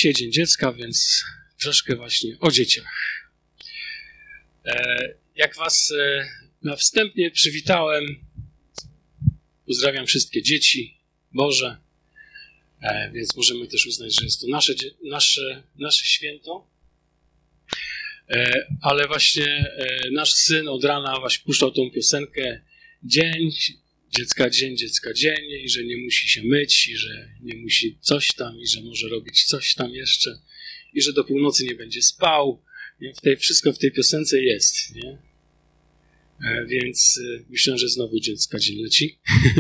Dzisiaj Dzień Dziecka, więc troszkę właśnie o dzieciach. Jak was na wstępie przywitałem, pozdrawiam wszystkie dzieci Boże, więc możemy też uznać, że jest to nasze święto. Ale właśnie nasz syn od rana właśnie puszczał tą piosenkę Dzień Dziecka dzień i że nie musi się myć i że nie musi coś tam i że może robić coś tam jeszcze i że do północy nie będzie spał. Nie? Wszystko w tej piosence jest. Nie? Więc myślę, że znowu Dziecka dzień leci.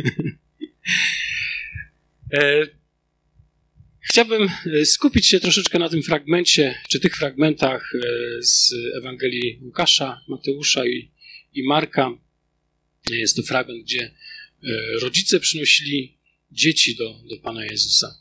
Chciałbym skupić się troszeczkę na tym fragmencie, czy tych fragmentach z Ewangelii Łukasza, Mateusza i Marka. Jest to fragment, gdzie rodzice przynosili dzieci do Pana Jezusa.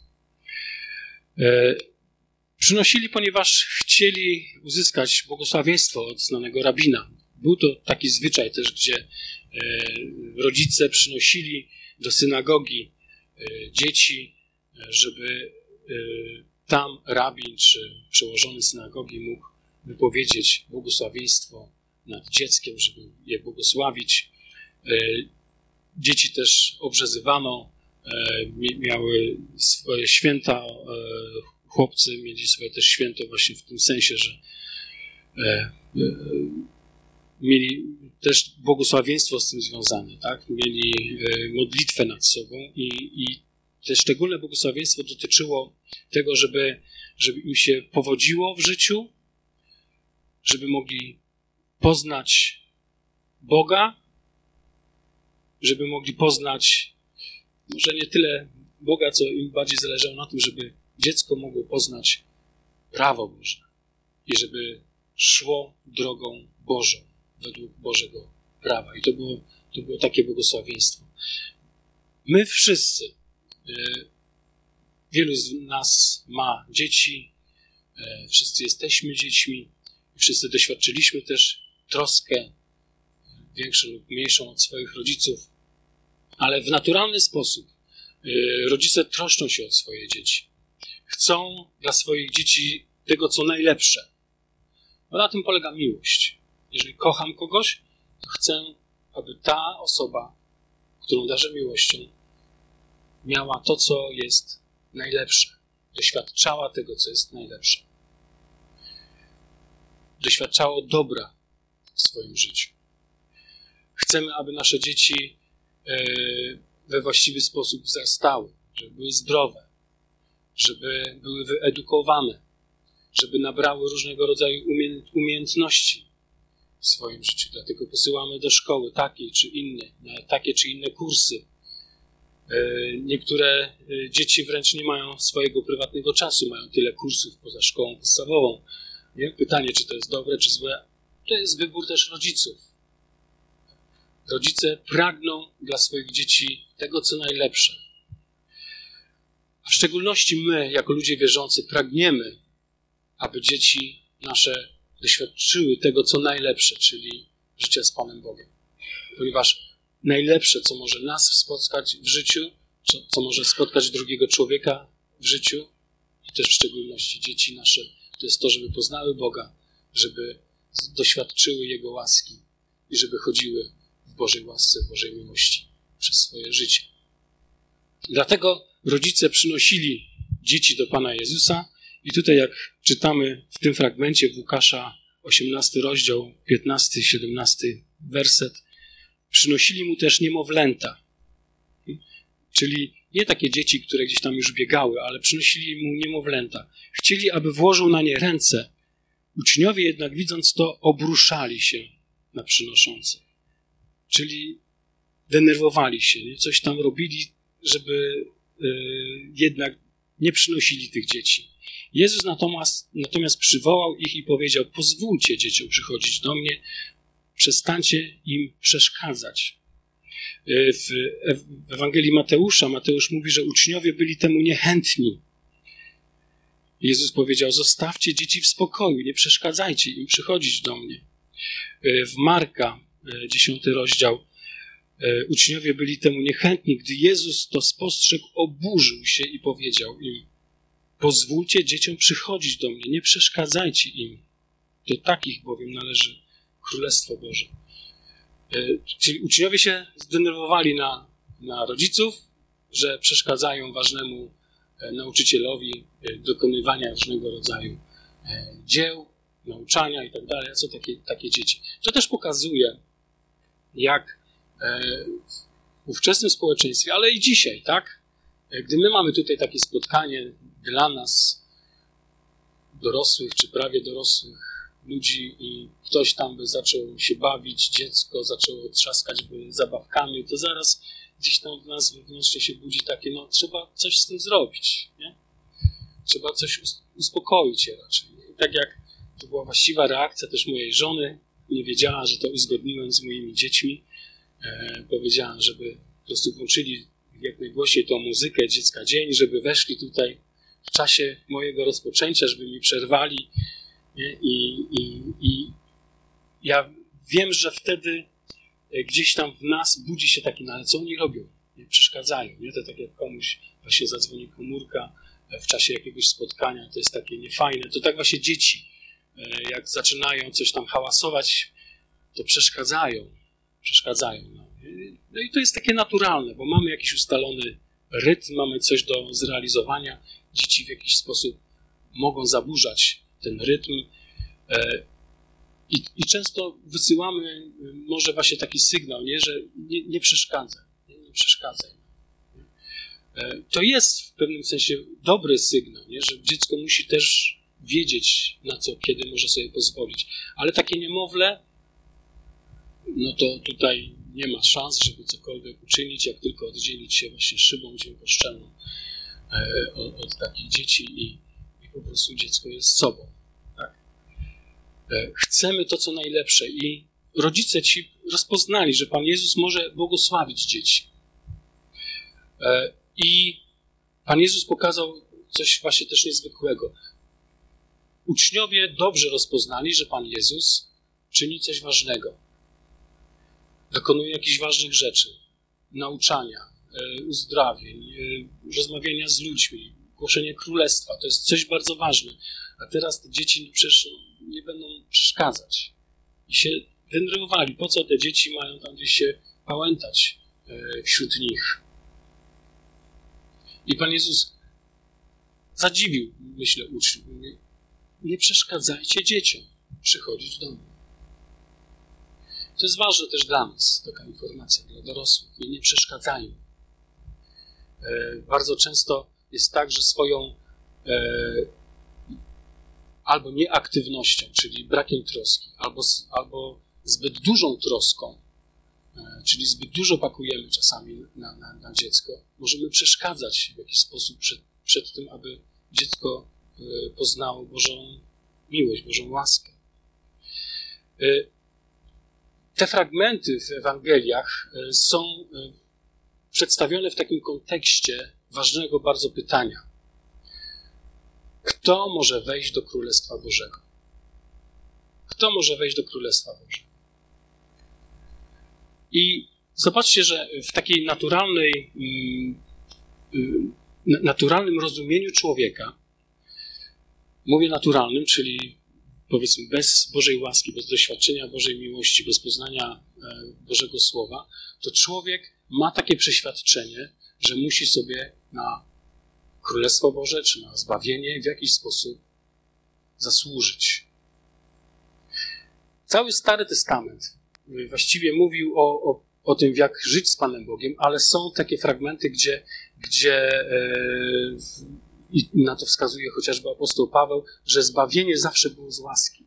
Przynosili, ponieważ chcieli uzyskać błogosławieństwo od znanego rabina. Był to taki zwyczaj też, gdzie rodzice przynosili do synagogi dzieci, żeby tam rabin czy przełożony synagogi mógł wypowiedzieć błogosławieństwo nad dzieckiem, żeby je błogosławić. Dzieci też obrzezywano, miały swoje święta, chłopcy mieli swoje też święto właśnie w tym sensie, że mieli też błogosławieństwo z tym związane, tak? Mieli modlitwę nad sobą i te szczególne błogosławieństwo dotyczyło tego, żeby im się powodziło w życiu, żeby mogli poznać Boga, żeby mogli poznać może nie tyle Boga, co im bardziej zależało na tym, żeby dziecko mogło poznać prawo Boże i żeby szło drogą Bożą, według Bożego prawa. I to było takie błogosławieństwo. My wszyscy, wielu z nas ma dzieci, wszyscy jesteśmy dziećmi, wszyscy doświadczyliśmy też troskę większą lub mniejszą od swoich rodziców, ale w naturalny sposób rodzice troszczą się o swoje dzieci. Chcą dla swoich dzieci tego, co najlepsze. Bo na tym polega miłość. Jeżeli kocham kogoś, to chcę, aby ta osoba, którą darzę miłością, miała to, co jest najlepsze. Doświadczała tego, co jest najlepsze. Doświadczało dobra w swoim życiu. Chcemy, aby nasze dzieci we właściwy sposób wzrastały, żeby były zdrowe, żeby były wyedukowane, żeby nabrały różnego rodzaju umiejętności w swoim życiu. Dlatego posyłamy do szkoły takie czy inne kursy. Niektóre dzieci wręcz nie mają swojego prywatnego czasu, mają tyle kursów poza szkołą podstawową. Nie? Pytanie, czy to jest dobre, czy złe, to jest wybór też rodziców. Rodzice pragną dla swoich dzieci tego, co najlepsze. A w szczególności my, jako ludzie wierzący, pragniemy, aby dzieci nasze doświadczyły tego, co najlepsze, czyli życia z Panem Bogiem. Ponieważ najlepsze, co może nas spotkać w życiu, co może spotkać drugiego człowieka w życiu i też w szczególności dzieci nasze, to jest to, żeby poznały Boga, żeby doświadczyły Jego łaski i żeby chodziły w Bożej łasce, w Bożej miłości przez swoje życie. Dlatego rodzice przynosili dzieci do Pana Jezusa i tutaj jak czytamy w tym fragmencie w Łukasza 18 rozdział, 15-17 werset, przynosili mu też niemowlęta. Czyli nie takie dzieci, które gdzieś tam już biegały, ale przynosili mu niemowlęta. Chcieli, aby włożył na nie ręce. Uczniowie jednak widząc to, obruszali się na przynoszących. Czyli denerwowali się, nie? Coś tam robili, żeby jednak nie przynosili tych dzieci. Jezus natomiast przywołał ich i powiedział: pozwólcie dzieciom przychodzić do mnie, przestańcie im przeszkadzać. W Ewangelii Mateusz mówi, że uczniowie byli temu niechętni. Jezus powiedział: zostawcie dzieci w spokoju, nie przeszkadzajcie im przychodzić do mnie. W Marka, 10 rozdział, uczniowie byli temu niechętni. Gdy Jezus to spostrzegł, oburzył się i powiedział im: Pozwólcie dzieciom przychodzić do mnie, nie przeszkadzajcie im. Do takich bowiem należy Królestwo Boże. Czyli uczniowie się zdenerwowali na rodziców, że przeszkadzają ważnemu nauczycielowi dokonywania różnego rodzaju dzieł, nauczania i tak dalej. A co takie dzieci? To też pokazuje, jak w ówczesnym społeczeństwie, ale i dzisiaj, tak? Gdy my mamy tutaj takie spotkanie dla nas, dorosłych czy prawie dorosłych ludzi i ktoś tam by zaczął się bawić, dziecko zaczęło trzaskać zabawkami, to zaraz gdzieś tam w nas wewnętrznie się budzi takie, no trzeba coś z tym zrobić, nie? Trzeba coś uspokoić je raczej. I tak jak to była właściwa reakcja też mojej żony, nie wiedziała, że to uzgodniłem z moimi dziećmi, powiedziałem, żeby po prostu włączyli jak najgłośniej tą muzykę Dziecka Dzień, żeby weszli tutaj w czasie mojego rozpoczęcia, żeby mi przerwali. I ja wiem, że wtedy gdzieś tam w nas budzi się taki, no ale co oni robią? Nie przeszkadzają. Nie? To tak jak komuś właśnie zadzwoni komórka w czasie jakiegoś spotkania, to jest takie niefajne. To tak właśnie dzieci, jak zaczynają coś tam hałasować, to przeszkadzają. No i to jest takie naturalne, bo mamy jakiś ustalony rytm, mamy coś do zrealizowania. Dzieci w jakiś sposób mogą zaburzać ten rytm i często wysyłamy może właśnie taki sygnał, nie, że nie przeszkadzaj, nie przeszkadzaj. To jest w pewnym sensie dobry sygnał, nie, że dziecko musi też wiedzieć, na co, kiedy może sobie pozwolić. Ale takie niemowlę, no to tutaj nie ma szans, żeby cokolwiek uczynić, jak tylko oddzielić się właśnie szybą dźwiękoszczelną od takich dzieci i po prostu dziecko jest sobą. Tak? Chcemy to, co najlepsze i rodzice ci rozpoznali, że Pan Jezus może błogosławić dzieci. I Pan Jezus pokazał coś właśnie też niezwykłego. Uczniowie dobrze rozpoznali, że Pan Jezus czyni coś ważnego. Dokonuje jakichś ważnych rzeczy, nauczania, uzdrawień, rozmawiania z ludźmi, głoszenie królestwa. To jest coś bardzo ważne. A teraz te dzieci przecież nie będą przeszkadzać. I się denerwowali. Po co te dzieci mają tam gdzieś się pałętać wśród nich? I Pan Jezus zadziwił, myślę, uczniów. Nie przeszkadzajcie dzieciom przychodzić do mnie. To jest ważne też dla nas, taka informacja dla dorosłych. Nie przeszkadzajmy. Bardzo często jest tak, że swoją albo nieaktywnością, czyli brakiem troski, albo zbyt dużą troską, czyli zbyt dużo pakujemy czasami na dziecko, możemy przeszkadzać w jakiś sposób przed tym, aby dziecko poznało Bożą miłość, Bożą łaskę. Te fragmenty w Ewangeliach są przedstawione w takim kontekście ważnego bardzo pytania. Kto może wejść do Królestwa Bożego? Kto może wejść do Królestwa Bożego? I zobaczcie, że w takiej naturalnym rozumieniu człowieka, mówię naturalnym, czyli powiedzmy bez Bożej łaski, bez doświadczenia Bożej miłości, bez poznania Bożego Słowa, to człowiek ma takie przeświadczenie, że musi sobie na Królestwo Boże czy na zbawienie w jakiś sposób zasłużyć. Cały Stary Testament właściwie mówił o tym, jak żyć z Panem Bogiem, ale są takie fragmenty, gdzie i na to wskazuje chociażby apostoł Paweł, że zbawienie zawsze było z łaski.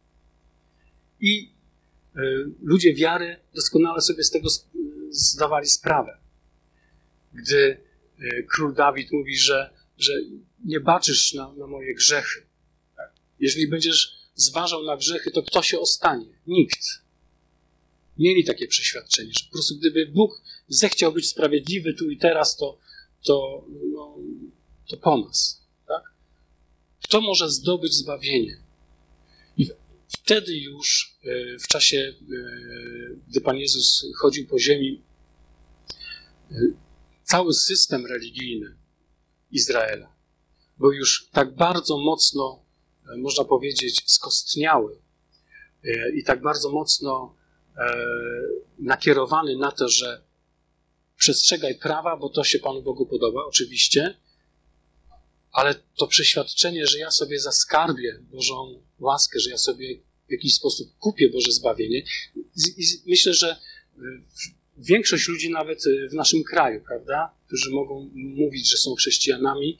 I ludzie wiary doskonale sobie z tego zdawali sprawę. Gdy król Dawid mówi, że nie baczysz na moje grzechy. Jeżeli będziesz zważał na grzechy, to kto się ostanie? Nikt. Mieli takie przeświadczenie, że po prostu gdyby Bóg zechciał być sprawiedliwy tu i teraz, to po nas. Tak? Kto może zdobyć zbawienie? I wtedy już w czasie, gdy Pan Jezus chodził po ziemi, cały system religijny Izraela bo już tak bardzo mocno, można powiedzieć, skostniały i tak bardzo mocno nakierowany na to, że przestrzegaj prawa, bo to się Panu Bogu podoba, oczywiście, ale to przeświadczenie, że ja sobie zaskarbię Bożą łaskę, że ja sobie w jakiś sposób kupię Boże zbawienie. I myślę, że większość ludzi nawet w naszym kraju, prawda, którzy mogą mówić, że są chrześcijanami,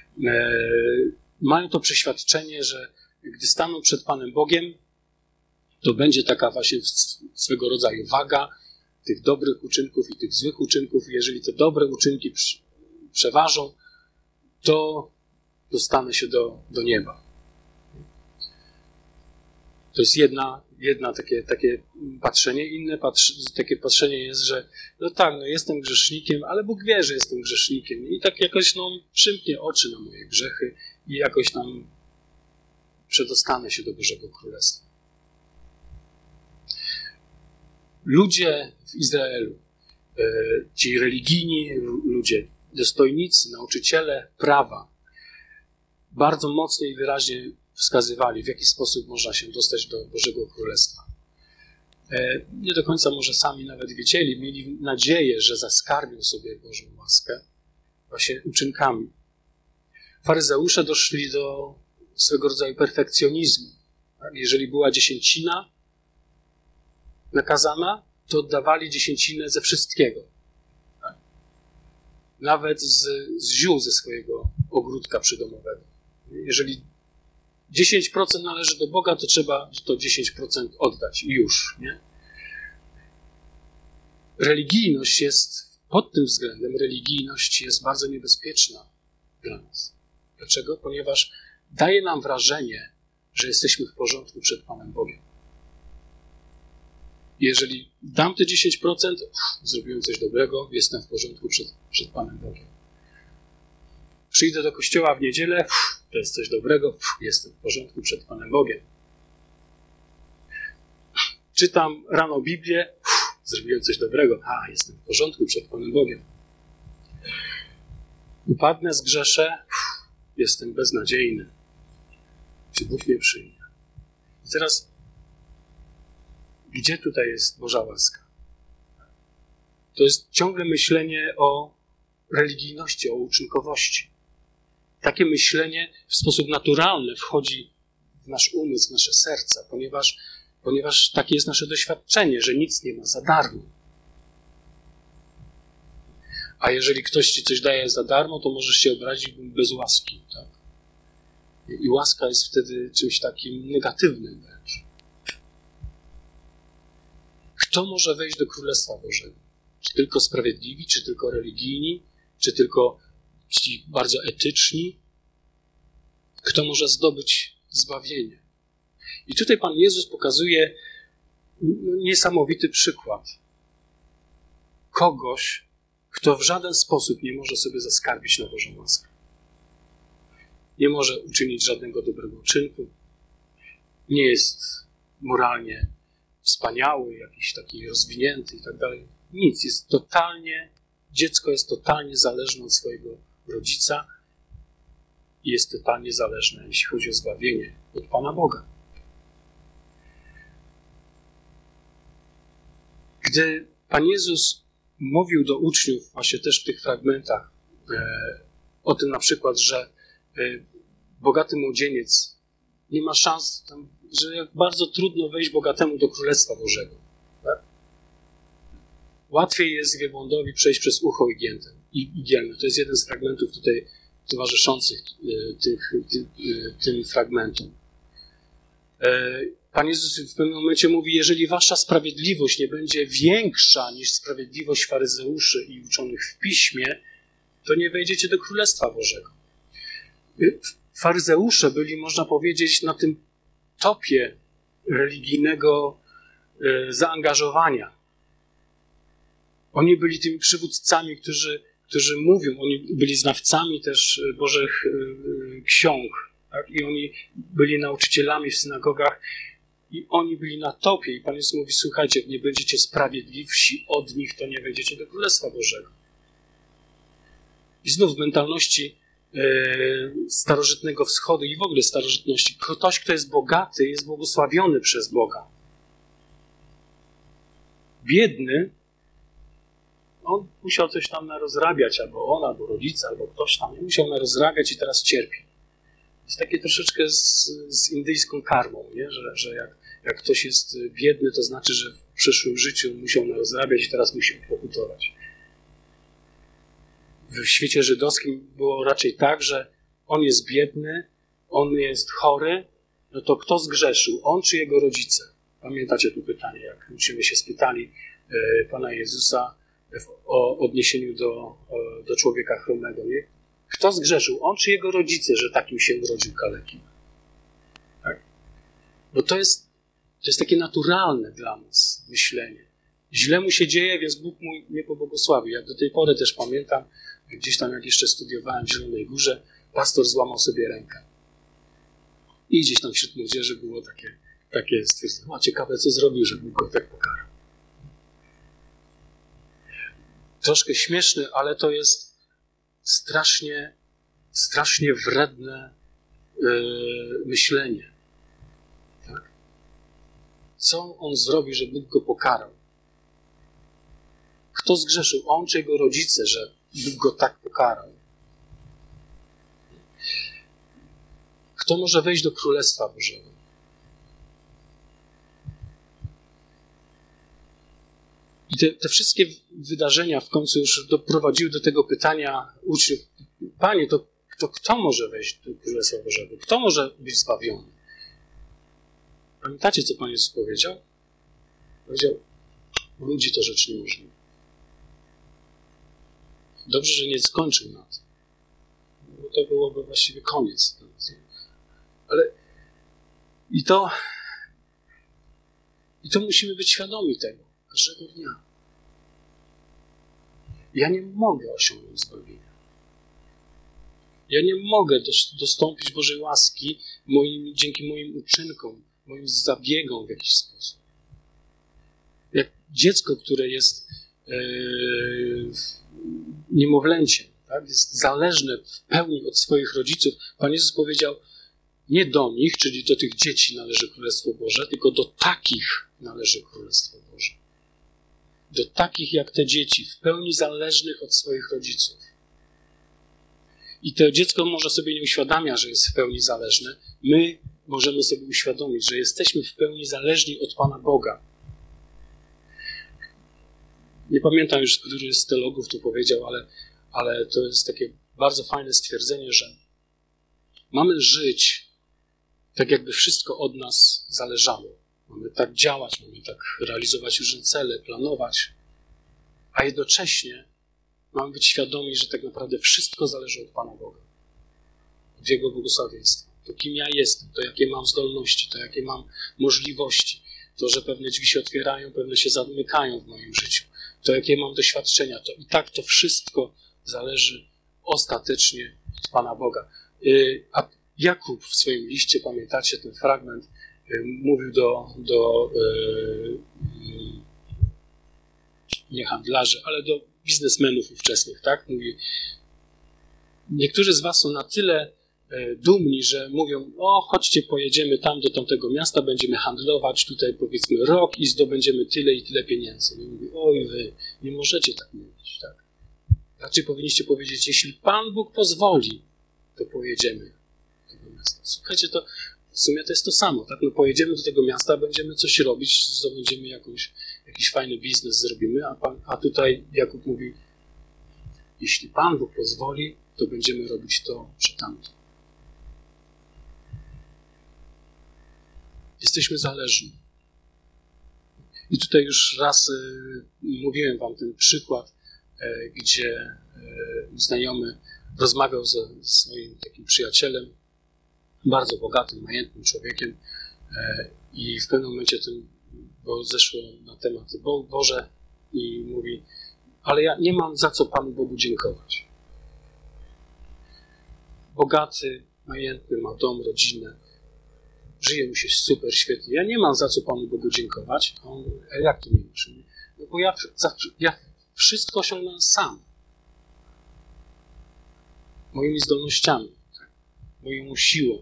mają to przeświadczenie, że gdy staną przed Panem Bogiem, to będzie taka właśnie swego rodzaju waga tych dobrych uczynków i tych złych uczynków. Jeżeli te dobre uczynki przeważą, to dostanę się do nieba. To jest jedna takie patrzenie. Inne takie patrzenie jest, że no tak, no jestem grzesznikiem, ale Bóg wie, że jestem grzesznikiem. I tak jakoś przymknie oczy na moje grzechy i jakoś tam przedostanę się do Bożego Królestwa. Ludzie w Izraelu, ci religijni ludzie, dostojnicy, nauczyciele prawa, bardzo mocno i wyraźnie wskazywali, w jaki sposób można się dostać do Bożego Królestwa. Nie do końca może sami nawet wiedzieli, mieli nadzieję, że zaskarbią sobie Bożą łaskę właśnie uczynkami. Faryzeusze doszli do swego rodzaju perfekcjonizmu. Jeżeli była dziesięcina nakazana, to oddawali dziesięcinę ze wszystkiego. Nawet z ziół ze swojego ogródka przydomowego. Jeżeli 10% należy do Boga, to trzeba to 10% oddać i już, nie? Religijność jest, pod tym względem religijność jest bardzo niebezpieczna dla nas. Dlaczego? Ponieważ daje nam wrażenie, że jesteśmy w porządku przed Panem Bogiem. Jeżeli dam te 10%, zrobiłem coś dobrego, jestem w porządku przed Panem Bogiem. Przyjdę do kościoła w niedzielę, to jest coś dobrego, jestem w porządku przed Panem Bogiem. Czytam rano Biblię, zrobiłem coś dobrego, jestem w porządku przed Panem Bogiem. Upadnę, zgrzeszę, jestem beznadziejny. Czy Bóg mnie przyjmie? I teraz, gdzie tutaj jest Boża łaska? To jest ciągle myślenie o religijności, o uczynkowości. Takie myślenie w sposób naturalny wchodzi w nasz umysł, w nasze serca, ponieważ takie jest nasze doświadczenie, że nic nie ma za darmo. A jeżeli ktoś ci coś daje za darmo, to możesz się obrazić bez łaski. Tak? I łaska jest wtedy czymś takim negatywnym wręcz. Kto może wejść do Królestwa Bożego? Czy tylko sprawiedliwi, czy tylko religijni, czy tylko ci bardzo etyczni? Kto może zdobyć zbawienie? I tutaj Pan Jezus pokazuje niesamowity przykład kogoś, kto w żaden sposób nie może sobie zaskarbić na Bożą łaskę. Nie może uczynić żadnego dobrego uczynku. Nie jest moralnie wspaniały, jakiś taki rozwinięty i tak dalej. Nic. Dziecko jest totalnie zależne od swojego rodzica i jest totalnie zależne, jeśli chodzi o zbawienie, od Pana Boga. Gdy Pan Jezus mówił do uczniów właśnie też w tych fragmentach o tym na przykład, że bogaty młodzieniec nie ma szans, że bardzo trudno wejść bogatemu do Królestwa Bożego. Tak? Łatwiej jest wielbłądowi przejść przez ucho igielne. To jest jeden z fragmentów tutaj towarzyszących tym fragmentom. Pan Jezus w pewnym momencie mówi, jeżeli wasza sprawiedliwość nie będzie większa niż sprawiedliwość faryzeuszy i uczonych w piśmie, to nie wejdziecie do Królestwa Bożego. Faryzeusze byli, można powiedzieć, na tym topie religijnego zaangażowania. Oni byli tymi przywódcami, którzy mówią, oni byli znawcami też Bożych ksiąg, tak? I oni byli nauczycielami w synagogach i oni byli na topie. I Pan Jezus mówi, słuchajcie, jak nie będziecie sprawiedliwsi od nich, to nie wejdziecie do Królestwa Bożego. I znów w mentalności starożytnego wschodu i w ogóle starożytności. Ktoś, kto jest bogaty, jest błogosławiony przez Boga. Biedny, on musiał coś tam narozrabiać, albo on, albo rodzice, albo ktoś tam. Musiał narozrabiać i teraz cierpi. To jest takie troszeczkę z indyjską karmą, nie? Że jak ktoś jest biedny, to znaczy, że w przyszłym życiu musiał narozrabiać i teraz musi pokutować. W świecie żydowskim było raczej tak, że on jest biedny, on jest chory, no to kto zgrzeszył? On czy jego rodzice? Pamiętacie tu pytanie, jak myśmy się spytali Pana Jezusa w odniesieniu do człowieka chromego, nie? Kto zgrzeszył? On czy jego rodzice, że takim się urodził kalekim? Tak? Bo to jest takie naturalne dla nas myślenie. Źle mu się dzieje, więc Bóg mu nie pobłogosławi. Ja do tej pory też pamiętam, gdzieś tam jak jeszcze studiowałem w Zielonej Górze, pastor złamał sobie rękę. I gdzieś tam wśród młodzieży było takie stwierdzenie, ciekawe co zrobił, że Bóg go tak pokarał. Troszkę śmieszne, ale to jest strasznie wredne myślenie. Tak? Co on zrobi, że Bóg go pokarał? Kto zgrzeszył? On czy jego rodzice, że Bóg go tak pokarał? Kto może wejść do Królestwa Bożego? I te wszystkie wydarzenia w końcu już doprowadziły do tego pytania uczniów: Panie, to kto może wejść do Królestwa Bożego? Kto może być zbawiony? Pamiętacie, co Pan Jezus powiedział? Powiedział: ludzi to rzecz niemożliwa. Dobrze, że nie skończył na tym, bo to byłoby właściwie koniec. Ale i to musimy być świadomi tego każdego dnia. Ja nie mogę osiągnąć zbawienia. Ja nie mogę dostąpić Bożej łaski dzięki moim uczynkom, moim zabiegom w jakiś sposób. Jak dziecko, które jest niemowlęciem, tak, jest zależne w pełni od swoich rodziców. Pan Jezus powiedział, nie do nich, czyli do tych dzieci należy Królestwo Boże, tylko do takich należy Królestwo Boże. Do takich jak te dzieci, w pełni zależnych od swoich rodziców. I to dziecko może sobie nie uświadamia, że jest w pełni zależne. My możemy sobie uświadomić, że jesteśmy w pełni zależni od Pana Boga. Nie pamiętam już, który z teologów to powiedział, ale to jest takie bardzo fajne stwierdzenie, że mamy żyć tak, jakby wszystko od nas zależało. Mamy tak działać, mamy tak realizować różne cele, planować, a jednocześnie mamy być świadomi, że tak naprawdę wszystko zależy od Pana Boga, od Jego błogosławieństwa. To kim ja jestem, to jakie mam zdolności, to jakie mam możliwości, to, że pewne drzwi się otwierają, pewne się zamykają w moim życiu, to jakie mam doświadczenia, to i tak to wszystko zależy ostatecznie od Pana Boga. A Jakub w swoim liście, pamiętacie ten fragment, mówił do nie handlarzy, ale do biznesmenów ówczesnych, tak? Mówi, niektórzy z was są na tyle dumni, że mówią, chodźcie, pojedziemy tam do tamtego miasta, będziemy handlować tutaj powiedzmy rok i zdobędziemy tyle i tyle pieniędzy. I mówi, oj wy, nie możecie tak mówić, tak? Raczej powinniście powiedzieć, jeśli Pan Bóg pozwoli, to pojedziemy do tego miasta. Słuchajcie, to w sumie to jest to samo, tak? No pojedziemy do tego miasta, będziemy coś robić, zdobędziemy jakiś fajny biznes zrobimy, a tutaj Jakub mówi, jeśli Pan Bóg pozwoli, to będziemy robić to czy tamto. Jesteśmy zależni. I tutaj już raz mówiłem wam ten przykład, gdzie znajomy rozmawiał ze swoim takim przyjacielem, bardzo bogatym, majętnym człowiekiem i w pewnym momencie bo zeszło na tematy Boże i mówi, ale ja nie mam za co Panu Bogu dziękować. Bogaty, majętny, ma dom, rodzinę, żyje mu się super, świetnie. Ja nie mam za co Panu Bogu dziękować. A on mówi, jak to nie masz? No bo ja wszystko osiągnąłem sam. moimi zdolnościami, tak? Moją siłą.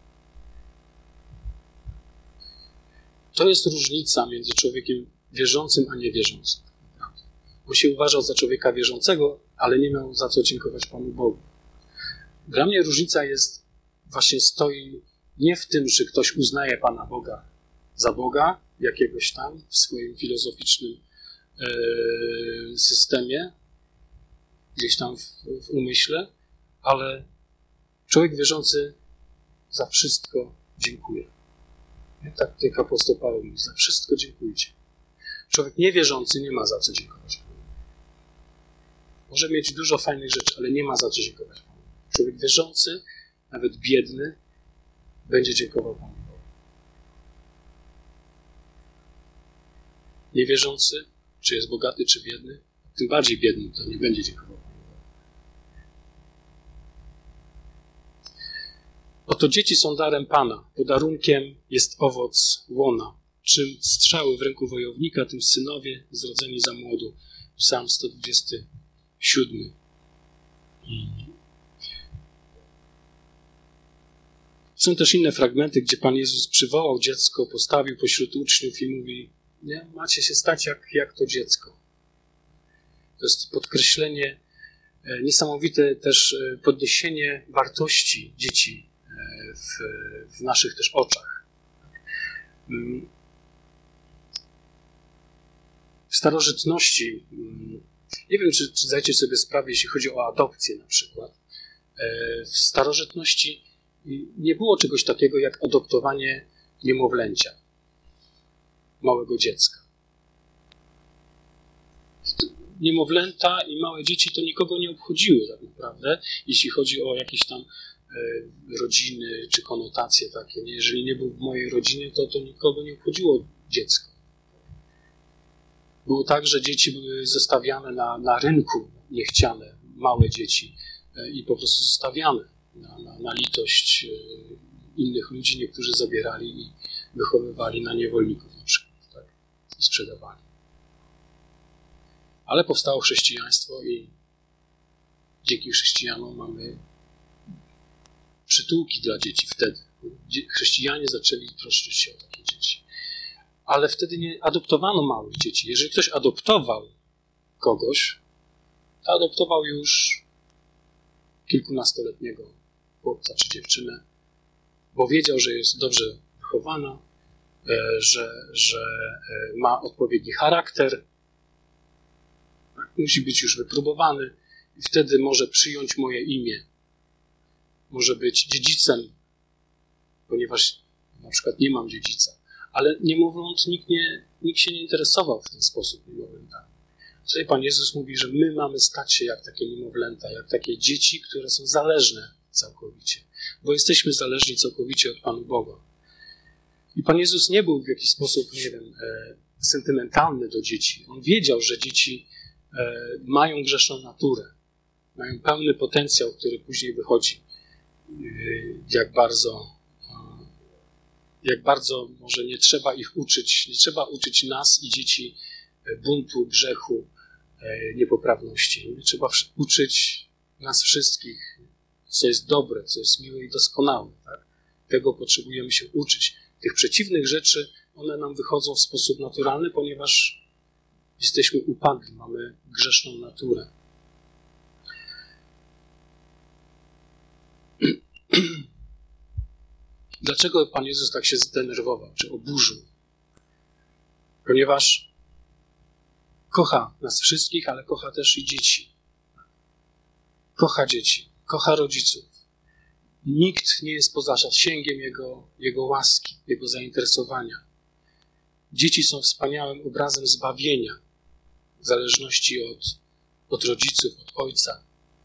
To jest różnica między człowiekiem wierzącym a niewierzącym. On się uważał za człowieka wierzącego, ale nie miał za co dziękować Panu Bogu. Dla mnie różnica właśnie stoi nie w tym, że ktoś uznaje Pana Boga za Boga, jakiegoś tam w swoim filozoficznym systemie, gdzieś tam w umyśle, ale człowiek wierzący za wszystko dziękuje. Tak jak apostoł Paweł mówi, za wszystko dziękujcie. Człowiek niewierzący nie ma za co dziękować Panu. Może mieć dużo fajnych rzeczy, ale nie ma za co dziękować Panu. Człowiek wierzący, nawet biedny, będzie dziękował Panu Bogu. Niewierzący, czy jest bogaty, czy biedny, tym bardziej biedny, to nie będzie dziękował Panu Bogu. Oto dzieci są darem Pana, podarunkiem jest owoc łona. Czym strzały w ręku wojownika, tym synowie zrodzeni za młodu. Psalm 127. Są też inne fragmenty, gdzie Pan Jezus przywołał dziecko, postawił pośród uczniów i mówi: nie, macie się stać jak to dziecko. To jest podkreślenie, niesamowite też podniesienie wartości dzieci w naszych też oczach. W starożytności, nie wiem, czy zdajecie sobie sprawę, jeśli chodzi o adopcję na przykład, w starożytności nie było czegoś takiego jak adoptowanie niemowlęcia, małego dziecka. Niemowlęta i małe dzieci to nikogo nie obchodziły tak naprawdę, jeśli chodzi o jakieś tam rodziny czy konotacje takie. Jeżeli nie był w mojej rodzinie, to nikogo nie obchodziło dziecko. Było tak, że dzieci były zostawiane na rynku, niechciane, małe dzieci i po prostu zostawiane na litość innych ludzi. Niektórzy zabierali i wychowywali na niewolników na przykład, tak? I sprzedawali. Ale powstało chrześcijaństwo i dzięki chrześcijanom mamy przytułki dla dzieci wtedy. Chrześcijanie zaczęli troszczyć się o takie dzieci. Ale wtedy nie adoptowano małych dzieci. Jeżeli ktoś adoptował kogoś, to adoptował już kilkunastoletniego chłopca czy dziewczynę, bo wiedział, że jest dobrze wychowana, że ma odpowiedni charakter, musi być już wypróbowany i wtedy może przyjąć moje imię. Może być dziedzicem, ponieważ na przykład nie mam dziedzica. Ale niemowląt nikt się nie interesował w ten sposób niemowlętami. Tutaj Pan Jezus mówi, że my mamy stać się jak takie niemowlęta, jak takie dzieci, które są zależne całkowicie, bo jesteśmy zależni całkowicie od Pana Boga. I Pan Jezus nie był w jakiś sposób, nie wiem, sentymentalny do dzieci. On wiedział, że dzieci mają grzeszną naturę, mają pełny potencjał, który później wychodzi, jak bardzo może nie trzeba ich uczyć, nie trzeba uczyć nas i dzieci buntu, grzechu, niepoprawności. Nie trzeba uczyć nas wszystkich, co jest dobre, co jest miłe i doskonałe. Tak? Tego potrzebujemy się uczyć. Tych przeciwnych rzeczy, one nam wychodzą w sposób naturalny, ponieważ jesteśmy upadli, mamy grzeszną naturę. Dlaczego Pan Jezus tak się zdenerwował, czy oburzył? Ponieważ kocha nas wszystkich, ale kocha też i dzieci. Kocha dzieci, kocha rodziców. Nikt nie jest poza zasięgiem Jego łaski, Jego zainteresowania. Dzieci są wspaniałym obrazem zbawienia, w zależności od rodziców, od ojca.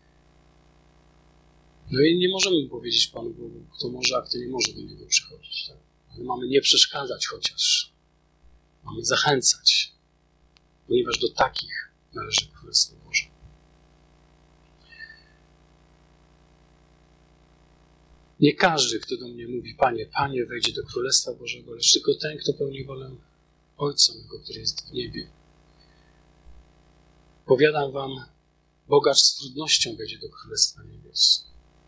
No i nie możemy powiedzieć Panu Bogu, kto może, a kto nie może do Niego przychodzić. Tak? Ale mamy nie przeszkadzać chociaż. Mamy zachęcać, ponieważ do takich należy Królestwo Boże. Nie każdy, kto do mnie mówi, Panie, Panie, wejdzie do Królestwa Bożego, lecz tylko ten, kto pełni wolę Ojca mego, który jest w niebie. Powiadam wam, Bogacz z trudnością wejdzie do Królestwa Niebios.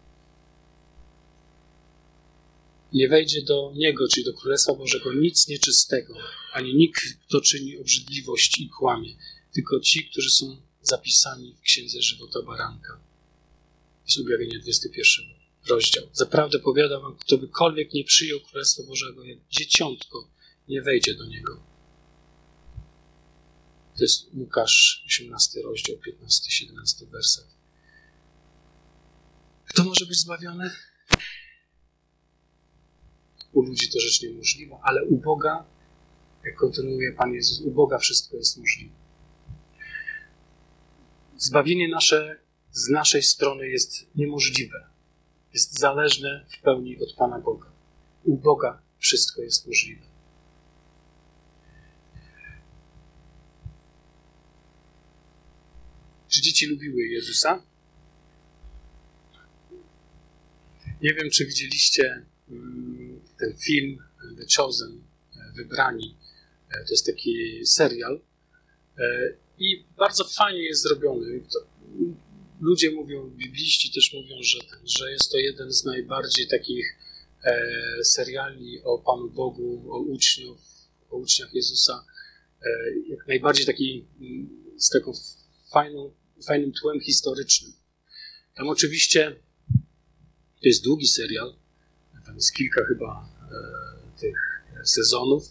Nie wejdzie do Niego, czyli do Królestwa Bożego, nic nieczystego, ani nikt, kto czyni obrzydliwość i kłamie, tylko ci, którzy są zapisani w Księdze Żywota Baranka. To jest Objawienie 21 rozdział. Zaprawdę powiadam wam, kto bykolwiek nie przyjął Królestwa Bożego, jak dzieciątko, nie wejdzie do niego. To jest Łukasz 18 rozdział, 15-17 werset. Kto może być zbawiony? U ludzi to rzecz niemożliwa, ale u Boga, jak kontynuuje Pan Jezus, u Boga wszystko jest możliwe. Zbawienie nasze z naszej strony jest niemożliwe. Jest zależne w pełni od Pana Boga. U Boga wszystko jest możliwe. Czy dzieci lubiły Jezusa? Nie wiem, czy widzieliście ten film The Chosen, Wybrani. To jest taki serial i bardzo fajnie jest zrobiony. Ludzie mówią, bibliści też mówią, że jest to jeden z najbardziej takich seriali o Panu Bogu, o uczniach Jezusa. Jak najbardziej taki z taką fajnym tłem historycznym. Tam oczywiście to jest długi serial, tam jest kilka chyba tych sezonów,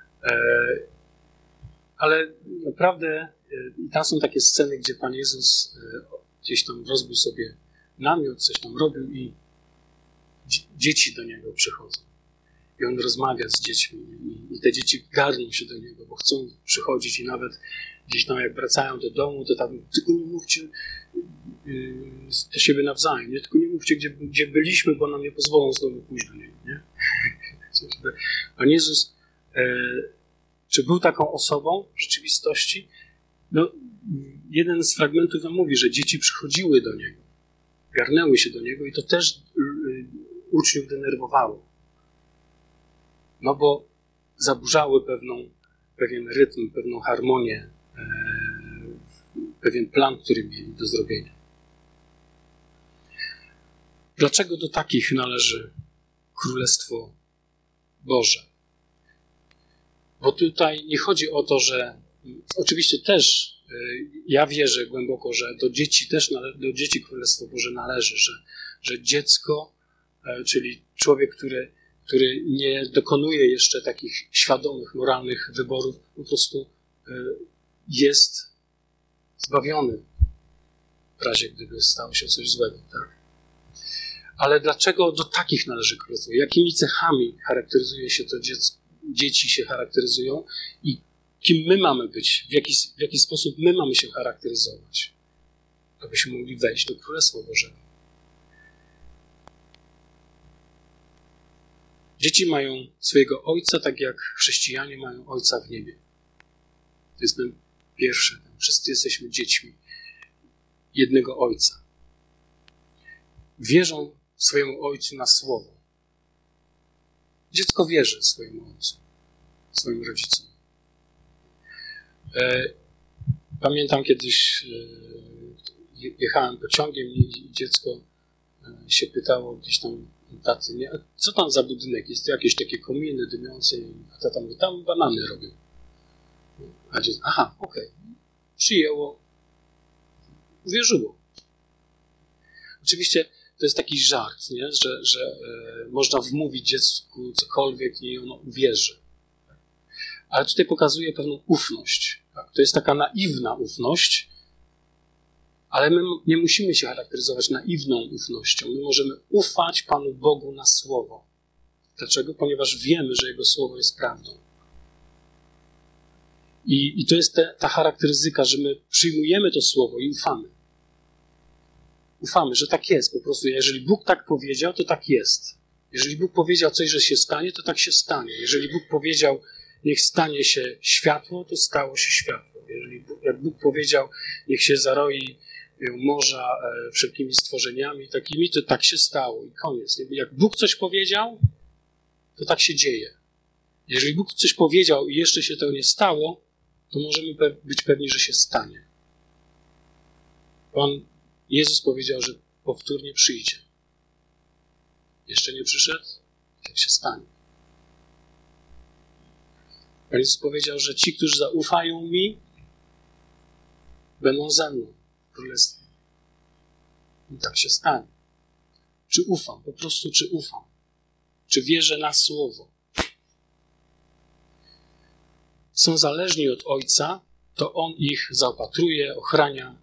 ale naprawdę tam są takie sceny, gdzie Pan Jezus gdzieś tam rozbił sobie namiot, coś tam robił i dzieci do Niego przychodzą. I On rozmawia z dziećmi i te dzieci garną się do Niego, bo chcą przychodzić i nawet gdzieś tam jak wracają do domu, to tam tylko nie mówcie do siebie nawzajem, nie? Tylko nie mówcie, gdzie byliśmy, bo nam nie pozwolą znowu pójść do Niego. Nie? Pan Jezus, czy był taką osobą w rzeczywistości? No, jeden z fragmentów nam mówi, że dzieci przychodziły do Niego, garnęły się do Niego i to też uczniów denerwowało. No bo zaburzały pewien rytm, pewną harmonię, pewien plan, który mieli do zrobienia. Dlaczego do takich należy Królestwo Boże? Bo tutaj nie chodzi o to, że oczywiście też ja wierzę głęboko, że do dzieci Królestwo Boże należy, że dziecko, czyli człowiek, który nie dokonuje jeszcze takich świadomych, moralnych wyborów, po prostu jest zbawiony w razie, gdyby stało się coś złego, tak? Ale dlaczego do takich należy Królestwo? Jakimi cechami charakteryzuje się to dzieci się charakteryzują i kim my mamy być? W jaki sposób my mamy się charakteryzować, abyśmy mogli wejść do Królestwa Bożego? Dzieci mają swojego Ojca, tak jak chrześcijanie mają Ojca w niebie. To jest ten pierwszy. Wszyscy jesteśmy dziećmi jednego Ojca. Wierzą swojemu Ojcu na słowo. Dziecko wierzy swojemu Ojcu, swoim rodzicom. Pamiętam kiedyś jechałem pociągiem i dziecko się pytało gdzieś tam taty, nie? A co tam za budynek? Jest to jakieś takie kominy dymiące, a tata mówi, tam banany robią. A dziecko, aha, okej. Przyjęło, uwierzyło. Oczywiście to jest taki żart, nie? Że można wmówić dziecku cokolwiek i ono uwierzy. Ale tutaj pokazuje pewną ufność. Tak? To jest taka naiwna ufność, ale my nie musimy się charakteryzować naiwną ufnością. My możemy ufać Panu Bogu na Słowo. Dlaczego? Ponieważ wiemy, że Jego Słowo jest prawdą. I to jest ta charakterystyka, że my przyjmujemy to Słowo i ufamy. Ufamy, że tak jest po prostu. Jeżeli Bóg tak powiedział, to tak jest. Jeżeli Bóg powiedział coś, że się stanie, to tak się stanie. Jeżeli Bóg powiedział, niech stanie się światło, to stało się światło. Jak Bóg powiedział, niech się zaroi morza wszelkimi stworzeniami takimi, to tak się stało i koniec. Jak Bóg coś powiedział, to tak się dzieje. Jeżeli Bóg coś powiedział i jeszcze się to nie stało, to możemy być pewni, że się stanie. Pan Jezus powiedział, że powtórnie przyjdzie. Jeszcze nie przyszedł? Tak się stanie. Pan Jezus powiedział, że ci, którzy zaufają mi, będą ze mną w Królestwie. I tak się stanie. Czy ufam? Po prostu czy ufam? Czy wierzę na Słowo? Są zależni od Ojca, to On ich zaopatruje, ochrania.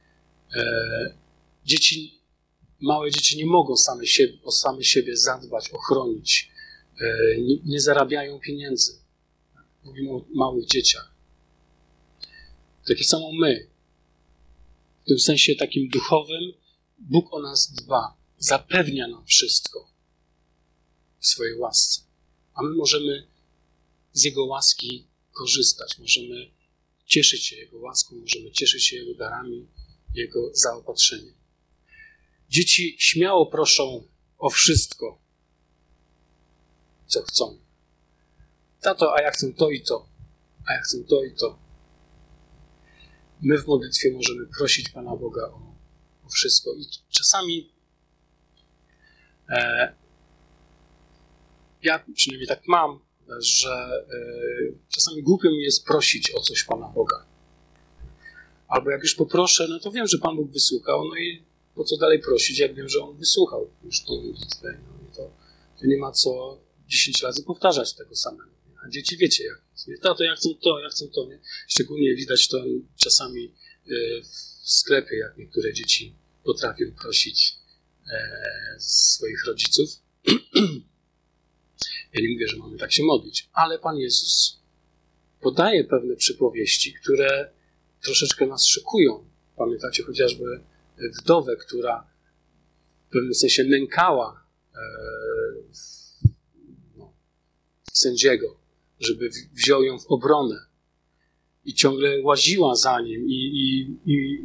Małe dzieci nie mogą o same siebie zadbać, ochronić. Nie zarabiają pieniędzy. Mówimy o małych dzieciach. Takie samo my. W tym sensie takim duchowym Bóg o nas dba. Zapewnia nam wszystko w swojej łasce. A my możemy z Jego łaski korzystać. Możemy cieszyć się Jego łaską, możemy cieszyć się Jego darami, Jego zaopatrzeniem. Dzieci śmiało proszą o wszystko, co chcą. Tato, a ja chcę to i to. A ja chcę to i to. My w modlitwie możemy prosić Pana Boga o wszystko. I czasami ja przynajmniej tak mam, że czasami głupio mi jest prosić o coś Pana Boga. Albo jak już poproszę, no to wiem, że Pan Bóg wysłuchał, no i po co dalej prosić, jak wiem, że On wysłuchał już tą modlitwę. No i to nie ma co 10 razy powtarzać tego samego. A dzieci wiecie jak. Tato, ja chcę to, nie? Szczególnie widać to czasami w sklepie, jak niektóre dzieci potrafią prosić swoich rodziców. Ja nie mówię, że mamy tak się modlić, ale Pan Jezus podaje pewne przypowieści, które troszeczkę nas szokują. Pamiętacie chociażby wdowę, która w pewnym sensie nękała sędziego, żeby wziął ją w obronę i ciągle łaziła za nim i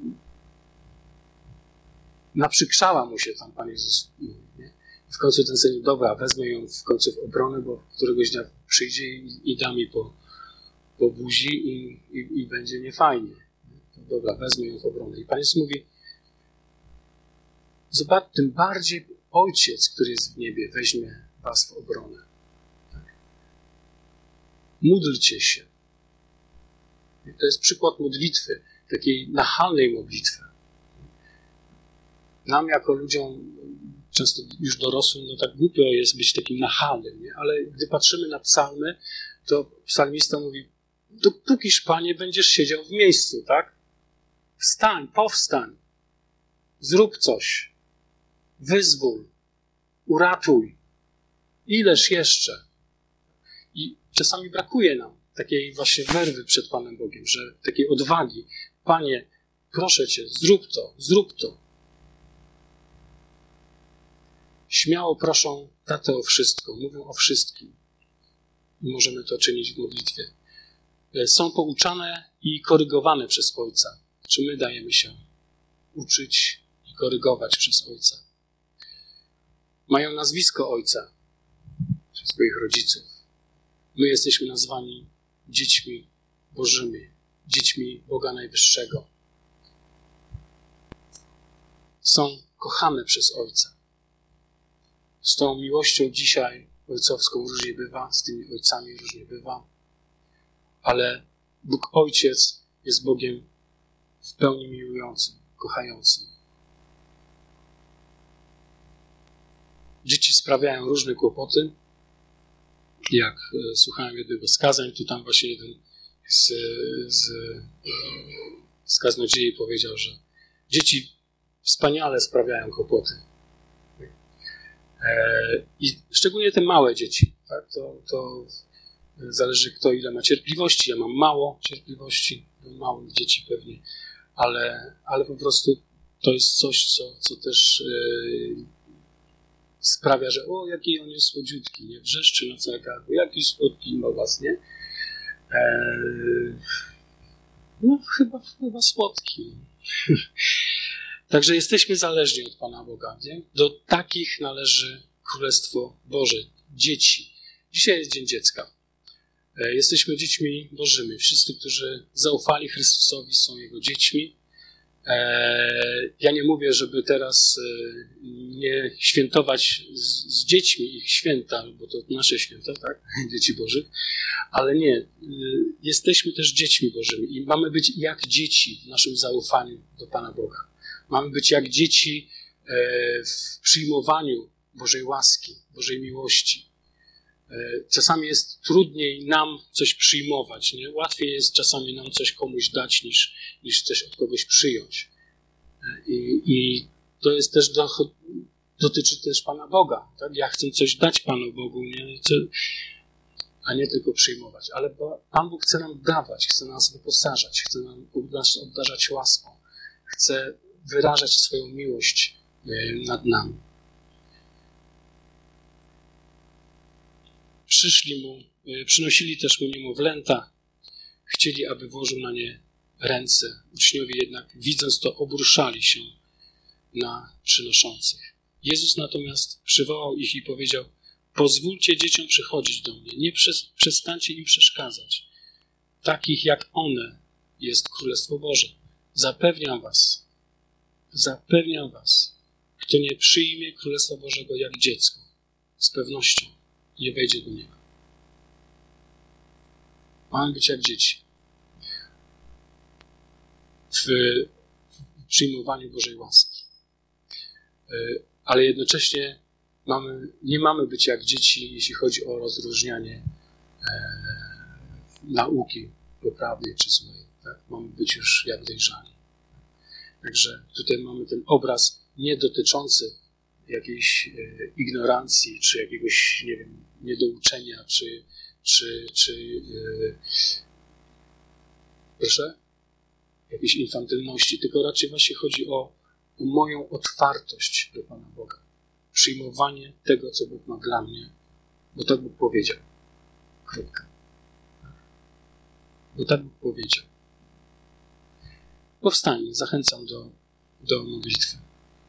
naprzykrzała mu się tam Pan Jezus. Nie? W końcu ten sędzia, dobra, wezmę ją w końcu w obronę, bo któregoś dnia przyjdzie i da mi po buzi i będzie niefajnie. Dobra, wezmę ją w obronę. I Pan Jezus mówi, zobacz, tym bardziej Ojciec, który jest w niebie, weźmie was w obronę. Tak? Módlcie się. I to jest przykład modlitwy, takiej nachalnej modlitwy. Nam jako ludziom, często już dorosłym, no tak głupio jest być takim nachalnym, nie? Ale gdy patrzymy na psalmy, to psalmista mówi, dopókiż, Panie, będziesz siedział w miejscu, tak? Wstań, powstań, zrób coś, wyzwól, uratuj, ileż jeszcze. I czasami brakuje nam takiej właśnie werwy przed Panem Bogiem, że takiej odwagi. Panie, proszę Cię, zrób to. Śmiało proszą Tatę o wszystko, mówią o wszystkim. I możemy to czynić w modlitwie. Są pouczane i korygowane przez Ojca. Czy my dajemy się uczyć i korygować przez Ojca? Mają nazwisko Ojca, przez swoich rodziców. My jesteśmy nazwani dziećmi Bożymi, dziećmi Boga Najwyższego. Są kochane przez Ojca. Z tą miłością dzisiaj ojcowską różnie bywa, z tymi ojcami różnie bywa, ale Bóg Ojciec jest Bogiem w pełni miłującym, kochającym. Dzieci sprawiają różne kłopoty. Jak słuchałem jednego z kazań, to tam właśnie jeden z kaznodziei powiedział, że dzieci wspaniale sprawiają kłopoty. I szczególnie te małe dzieci. Tak? To zależy kto ile ma cierpliwości. Ja mam mało cierpliwości do małych dzieci pewnie, ale po prostu to jest coś, co też sprawia, że jaki on jest słodziutki, nie? Wrzeszczy na całe gardło, jaki słodki ma was, nie? Chyba słodki. Także jesteśmy zależni od Pana Boga, nie? Do takich należy Królestwo Boże, dzieci. Dzisiaj jest Dzień Dziecka. Jesteśmy dziećmi Bożymi. Wszyscy, którzy zaufali Chrystusowi, są Jego dziećmi. Ja nie mówię, żeby teraz nie świętować z dziećmi ich święta, bo to nasze święta, tak? Dzieci Bożych, ale nie. Jesteśmy też dziećmi Bożymi i mamy być jak dzieci w naszym zaufaniu do Pana Boga. Mamy być jak dzieci w przyjmowaniu Bożej łaski, Bożej miłości. Czasami jest trudniej nam coś przyjmować, nie? Łatwiej jest czasami nam coś komuś dać, niż coś od kogoś przyjąć. I to jest też dotyczy też Pana Boga. Tak? Ja chcę coś dać Panu Bogu, nie? A nie tylko przyjmować. Ale Pan Bóg chce nam dawać, chce nas wyposażać, chce nas obdarzać łaską, chce wyrażać swoją miłość nad nami. Przynosili też mu niemowlęta, chcieli, aby włożył na nie ręce. Uczniowie jednak, widząc to, obruszali się na przynoszących. Jezus natomiast przywołał ich i powiedział: pozwólcie dzieciom przychodzić do mnie, nie przestańcie im przeszkadzać. Takich jak one jest Królestwo Boże. Zapewniam was, kto nie przyjmie Królestwa Bożego jak dziecko, z pewnością nie wejdzie do niego. Mamy być jak dzieci w przyjmowaniu Bożej łaski. Ale jednocześnie nie mamy być jak dzieci, jeśli chodzi o rozróżnianie nauki poprawnej czy złej. Tak? Mamy być już jak dojrzali. Także tutaj mamy ten obraz nie dotyczący jakiejś ignorancji, czy jakiegoś, nie wiem, niedouczenia, jakiejś infantylności, tylko raczej właśnie chodzi o moją otwartość do Pana Boga. Przyjmowanie tego, co Bóg ma dla mnie, bo tak Bóg powiedział. Kropka. Bo tak Bóg powiedział. Powstańmy, zachęcam do modlitwy.